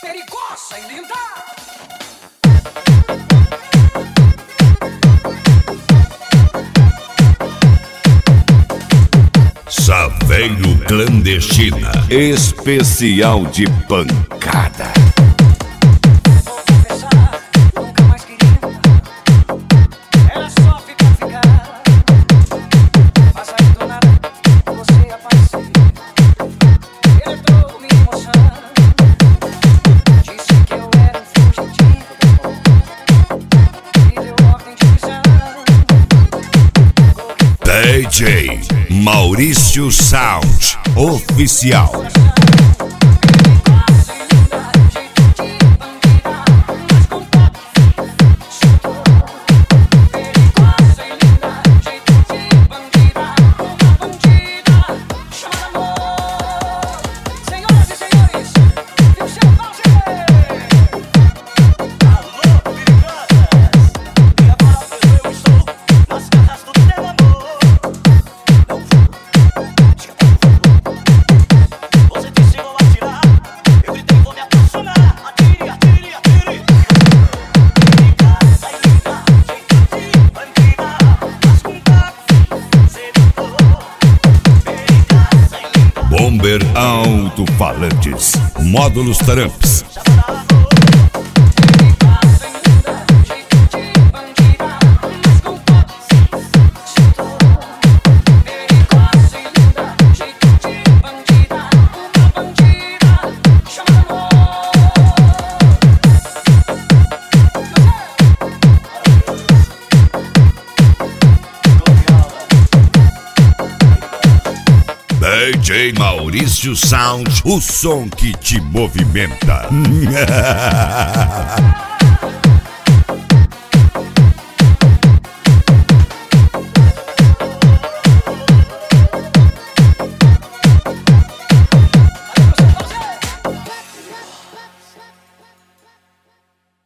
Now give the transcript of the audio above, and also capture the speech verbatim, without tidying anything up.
perigosa e linda. Saveiro Clandestina, especial de pancada. D J Maurício Sound Oficial. Bomber Alto-Falantes, módulos Tramps. D J Maurício Sound, o som que te movimenta.